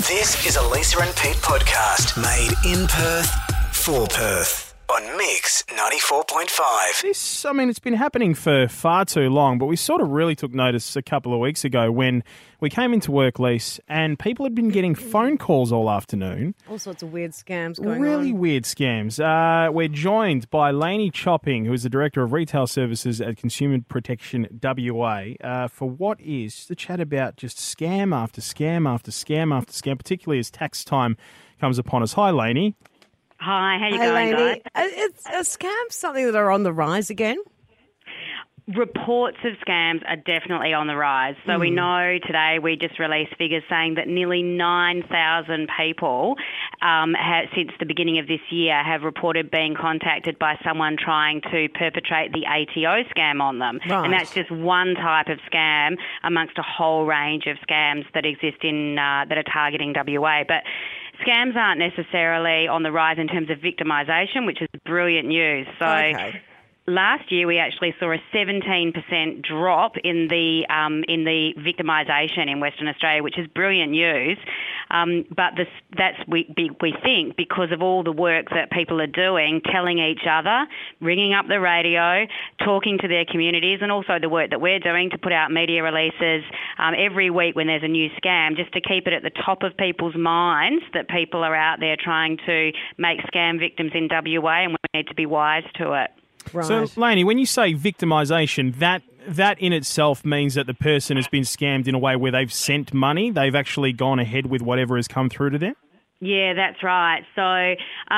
This is a Lisa and Pete podcast made in Perth for Perth on Mix 94.5. It's been happening for far too long, but we sort of really took notice a couple of weeks ago when we came into work, Lise, and people had been getting phone calls all afternoon. All sorts of weird scams going on. Really weird scams. We're joined by Lainey Chopping, who is the Director of Retail Services at Consumer Protection WA, for what is the chat about just scam after scam after scam after scam, particularly as tax time comes upon us. Hi, Lainey. Hi, how you going, Lainey. guys? It's a scam, something that are on the rise again? Reports of scams are definitely on the rise. So we know today we just released figures saying that nearly 9,000 people since the beginning of this year have reported being contacted by someone trying to perpetrate the ATO scam on them. Right. And that's just one type of scam amongst a whole range of scams that exist in that are targeting WA. But scams aren't necessarily on the rise in terms of victimisation, which is brilliant news. So last year we actually saw a 17% drop in the victimisation in Western Australia, which is brilliant news. But we think because of all the work that people are doing, telling each other, ringing up the radio, talking to their communities, and also the work that we're doing to put out media releases every week when there's a new scam, just to keep it at the top of people's minds that people are out there trying to make scam victims in WA, and we need to be wise to it. Right. So, Lainey, when you say victimisation, that in itself means that the person has been scammed in a way where they've sent money, they've actually gone ahead with whatever has come through to them? Yeah, that's right. So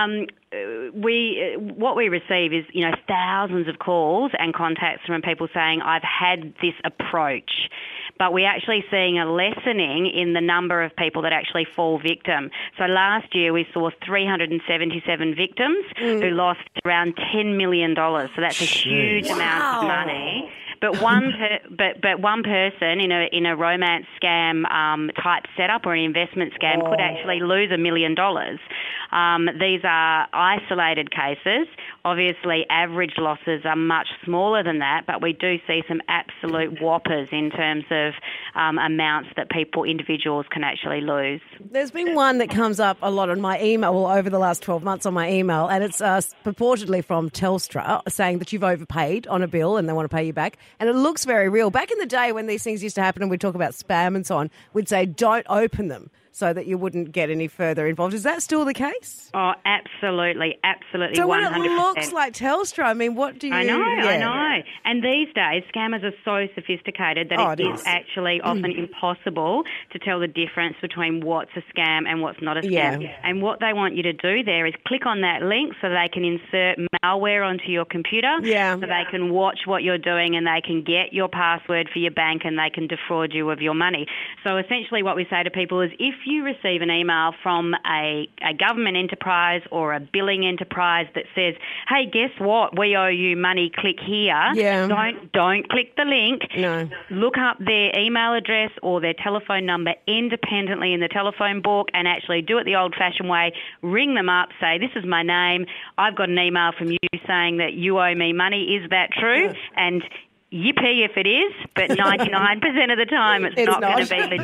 what we receive is, thousands of calls and contacts from people saying, I've had this approach. But we're actually seeing a lessening in the number of people that actually fall victim. So last year we saw 377 victims who lost around $10 million. So that's a huge amount of money. But one person in a romance scam type setup or an investment scam could actually lose $1 million. These are isolated cases. Obviously, average losses are much smaller than that, but we do see some absolute whoppers in terms of amounts that individuals can actually lose. There's been one that comes up a lot on my email, well, over the last 12 months on my email, and it's purportedly from Telstra saying that you've overpaid on a bill and they want to pay you back. And it looks very real. Back in the day when these things used to happen and we'd talk about spam and so on, we'd say don't open them so that you wouldn't get any further involved. Is that still the case? Oh, absolutely, So 100%. when it looks like Telstra, I mean, what do you... I know. And these days, scammers are so sophisticated that it is actually often impossible to tell the difference between what's a scam and what's not a scam. Yeah. And what they want you to do there is click on that link so they can insert malware onto your computer, so they can watch what you're doing and they can get your password for your bank and they can defraud you of your money. So essentially what we say to people is if you receive an email from a government enterprise or a billing enterprise that says, hey, guess what? We owe you money, click here. Don't click the link. No. Look up their email address or their telephone number independently in the telephone book and actually do it the old-fashioned way. Ring them up, say, this is my name. I've got an email from you saying that you owe me money. Is that true? And yippee if it is, but 99% of the time it's not going to be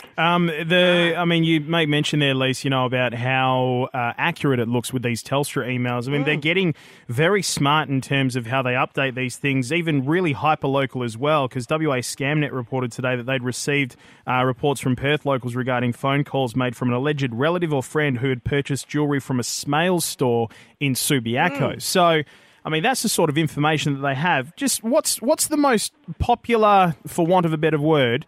legit. You made mention there, Lise, about how accurate it looks with these Telstra emails. I mean, they're getting very smart in terms of how they update these things, even really hyper-local as well, because WA Scamnet reported today that they'd received reports from Perth locals regarding phone calls made from an alleged relative or friend who had purchased jewellery from a Smales store in Subiaco. So... I mean, that's the sort of information that they have. Just what's the most popular, for want of a better word,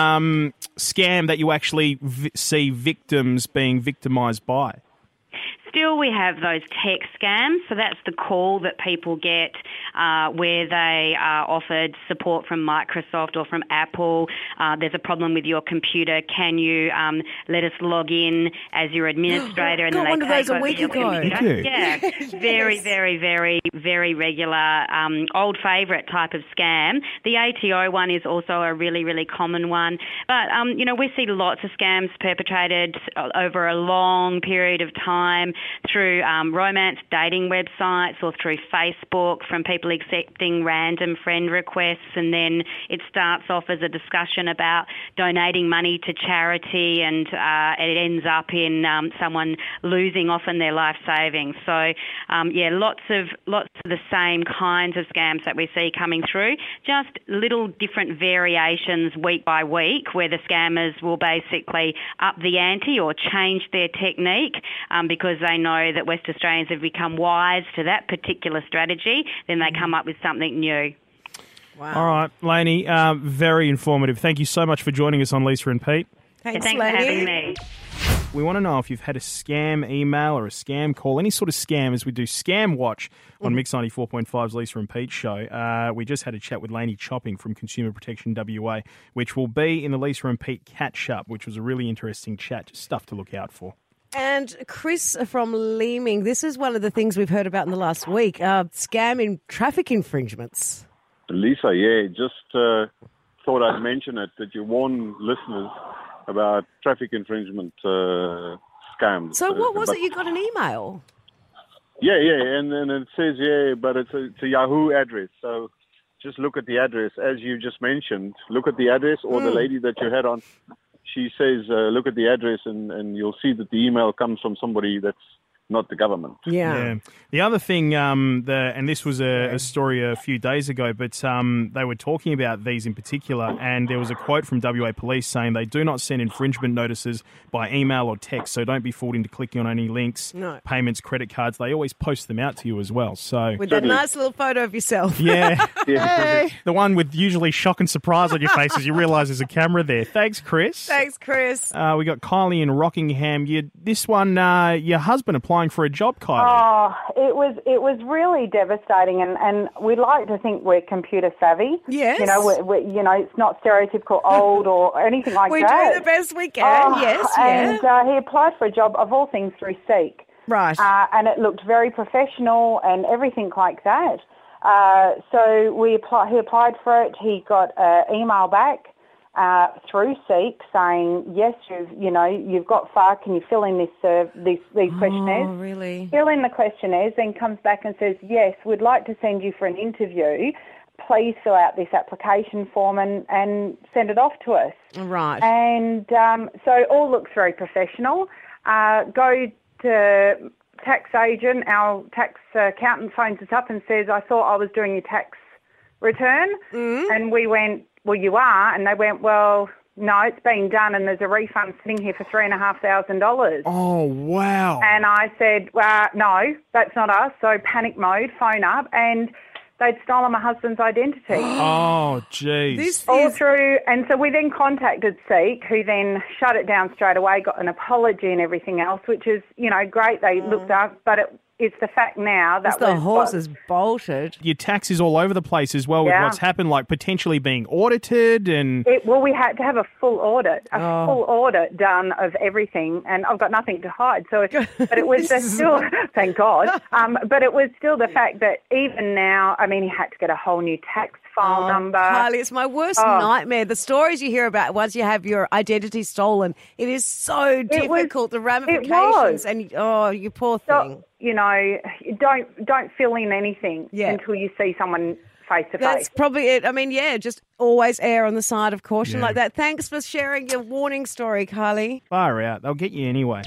scam that you actually see victims being victimised by? Still, we have those tech scams. So that's the call that people get where they are offered support from Microsoft or from Apple. There's a problem with your computer. Can you let us log in as your administrator? And got then one they of those take a over week your ago. computer. Yeah, very, very, very, very regular, old favourite type of scam. The ATO one is also a really, really common one. But, we see lots of scams perpetrated over a long period of time. through romance dating websites or through Facebook, from people accepting random friend requests, and then it starts off as a discussion about donating money to charity, and it ends up in someone losing often their life savings. So, lots of the same kinds of scams that we see coming through, just little different variations week by week, where the scammers will basically up the ante or change their technique because they know that West Australians have become wise to that particular strategy. Then they come up with something new. Wow. All right, Lainey, very informative. Thank you so much for joining us on Lisa and Pete. Thanks, Thanks for Lainey. having me. We want to know if you've had a scam email or a scam call, any sort of scam, as we do Scam Watch on Mix 94.5's Lisa and Pete show. We just had a chat with Lainey Chopping from Consumer Protection WA, which will be in the Lisa and Pete catch-up, which was a really interesting chat, just stuff to look out for. And Chris from Leeming, this is one of the things we've heard about in the last week, scam in traffic infringements. Lisa, just thought I'd mention it, that you warn listeners about traffic infringement scams. So what was it? You got an email? Yeah, and then it says, but it's a Yahoo address. So just look at the address. As you just mentioned, look at the address, or the lady that you had on, she says, look at the address, and you'll see that the email comes from somebody that's not the government. Yeah. The other thing, and this was a story a few days ago, but they were talking about these in particular, and there was a quote from WA Police saying they do not send infringement notices by email or text, so don't be fooled into clicking on any links, payments, credit cards. They always post them out to you as well. So with that nice little photo of yourself. Yeah. The one with usually shock and surprise on your face as you realise there's a camera there. Thanks, Chris. Thanks, Chris. We got Kylie in Rockingham. This one, your husband applying for a job, Kylie. Oh, it was really devastating, and we like to think we're computer savvy. Yes. It's not stereotypical old or anything like we that. We do the best we can, yes. And he applied for a job, of all things, through Seek. Right. And it looked very professional and everything like that. So he applied for it. He got an email back through Seek saying, yes, you've got far. Can you fill in these questionnaires? Oh, really? Fill in the questionnaires, then comes back and says, yes, we'd like to send you for an interview. Please fill out this application form and send it off to us. Right. And so it all looks very professional. Go to tax agent, our tax accountant phones us up and says, I thought I was doing your tax return. And we went, well, you are. And they went, well, no, it's been done and there's a refund sitting here for $3,500. Oh, wow. And I said, well, no, that's not us. So panic mode, phone up, and they'd stolen my husband's identity. Oh, geez. All through, and so we then contacted Seek, who then shut it down straight away, got an apology and everything else, which is, great. They looked up, but it's the fact now that the horse is bolted. Your tax is all over the place as well with what's happened, like potentially being audited and... we had to have a full audit done of everything, and I've got nothing to hide. So, but it was still, thank God, but it was still the fact that even now, I mean, he had to get a whole new tax file number. Carly, it's my worst nightmare. The stories you hear about once you have your identity stolen, it is so difficult, the ramifications, and you poor thing. Don't fill in anything until you see someone face to face. That's probably it. I mean, just always err on the side of caution like that. Thanks for sharing your warning story, Kylie. Far out. They'll get you anyway.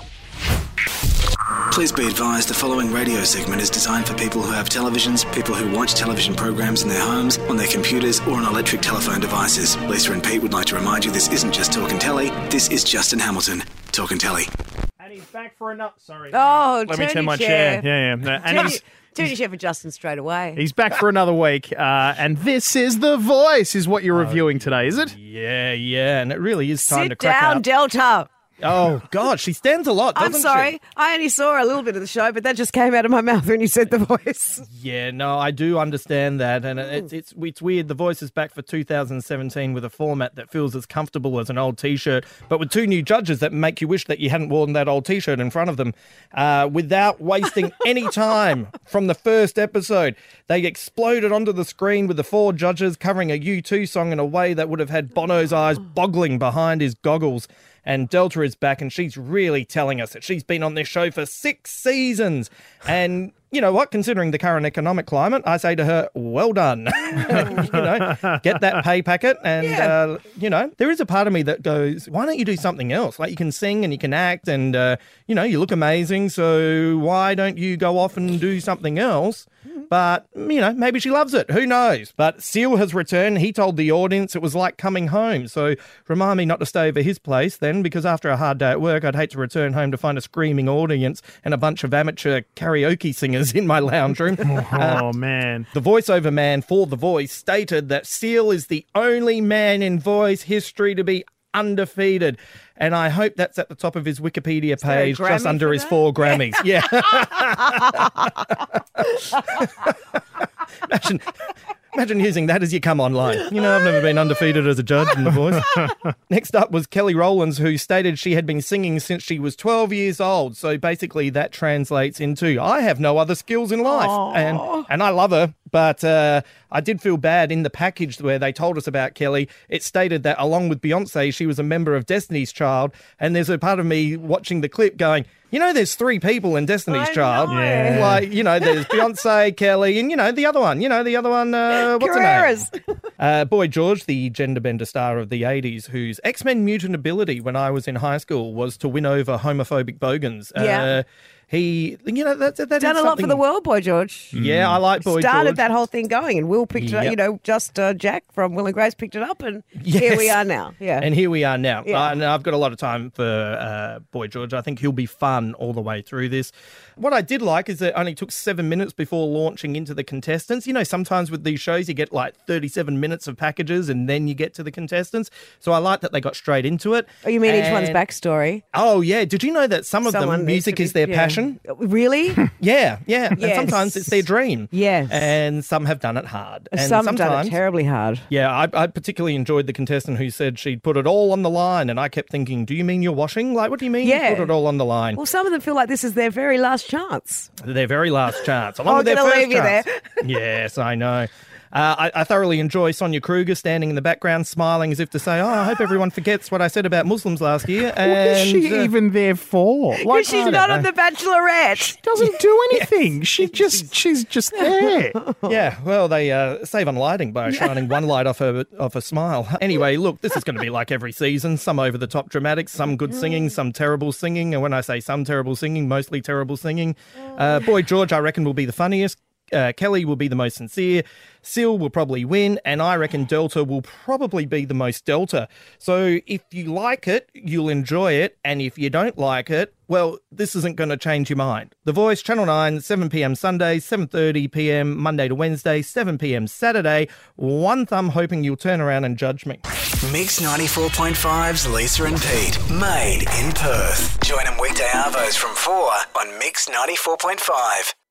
Please be advised the following radio segment is designed for people who have televisions, people who watch television programs in their homes, on their computers or on electric telephone devices. Lisa and Pete would like to remind you this isn't just Talkin' Telly, this is Justin Hamilton, Talkin' Telly. And he's back for another... Sorry. Oh, let me turn my chair. Yeah. And turn your chair for Justin straight away. He's back for another week, and this is The Voice, is what you're reviewing today, is it? Yeah, and it really is time to crack Sit down, up. Delta. Oh, God, she stands a lot, doesn't I'm sorry. she? I only saw a little bit of the show, but that just came out of my mouth when you said The Voice. Yeah, no, I do understand that, and it's weird. The Voice is back for 2017 with a format that feels as comfortable as an old T-shirt, but with two new judges that make you wish that you hadn't worn that old T-shirt in front of them. Without wasting any time from the first episode, they exploded onto the screen with the four judges covering a U2 song in a way that would have had Bono's eyes boggling behind his goggles. And Delta is back, and she's really telling us that she's been on this show for 6 seasons. And you know what? Considering the current economic climate, I say to her, well done. Get that pay packet. And, there is a part of me that goes, why don't you do something else? Like, you can sing and you can act and, you look amazing. So why don't you go off and do something else? But, maybe she loves it. Who knows? But Seal has returned. He told the audience it was like coming home. So remind me not to stay over his place then, because after a hard day at work, I'd hate to return home to find a screaming audience and a bunch of amateur karaoke singers in my lounge room. Oh, man. The voiceover man for The Voice stated that Seal is the only man in voice history to be undefeated. And I hope that's at the top of his Wikipedia page, just under his 4 Grammys. Yeah. Imagine using that as you come online. I've never been undefeated as a judge in The Voice. Next up was Kelly Rowlands, who stated she had been singing since she was 12 years old. So basically that translates into, I have no other skills in life. And I love her. But I did feel bad in the package where they told us about Kelly. It stated that along with Beyonce, she was a member of Destiny's Child. And there's a part of me watching the clip going, there's 3 people in Destiny's Child. Yeah. Like, there's Beyonce, Kelly, and, the other one. What's Carreras. her name? Boy George, the gender bender star of the 80s, whose X-Men mutant ability when I was in high school was to win over homophobic bogans. Yeah. He, that's Done a lot for the world, Boy George. Yeah, I like Boy George. Started that whole thing going, and Will picked it up. Jack from Will and Grace picked it up, and here we are now. Yeah, and here we are now. Yeah. And I've got a lot of time for Boy George. I think he'll be fun all the way through this. What I did like is that it only took 7 minutes before launching into the contestants. Sometimes with these shows you get like 37 minutes of packages and then you get to the contestants. So I like that they got straight into it. Oh, you mean each one's backstory? Oh, yeah. Did you know that some of them, music is their passion? Really? Yeah. Yes. And sometimes it's their dream. Yes. And some have done it hard. And some have done it terribly hard. Yeah, I particularly enjoyed the contestant who said she'd put it all on the line. And I kept thinking, do you mean you're washing? Like, what do you mean you put it all on the line? Well, some of them feel like this is their very last chance. Their very last chance. Along with their first leave chance. you there. Yes, I know. I thoroughly enjoy Sonia Kruger standing in the background smiling as if to say, I hope everyone forgets what I said about Muslims last year. And, what is she even there for? Because she's not on The Bachelorette. She doesn't do anything. She's just there. Yeah, well, they save on lighting by shining one light off her smile. Anyway, look, this is going to be like every season. Some over-the-top dramatics, some good singing, some terrible singing. And when I say some terrible singing, mostly terrible singing. Boy George, I reckon, will be the funniest. Kelly will be the most sincere. Seal will probably win, and I reckon Delta will probably be the most Delta. So if you like it, you'll enjoy it, and if you don't like it, well, this isn't going to change your mind. The Voice, Channel 9, 7 p.m. Sunday, 7:30 p.m. Monday to Wednesday, 7 p.m. Saturday. One thumb hoping you'll turn around and judge me. Mix 94.5's Lisa and Pete, made in Perth. Join them weekday arvos from 4 on Mix 94.5.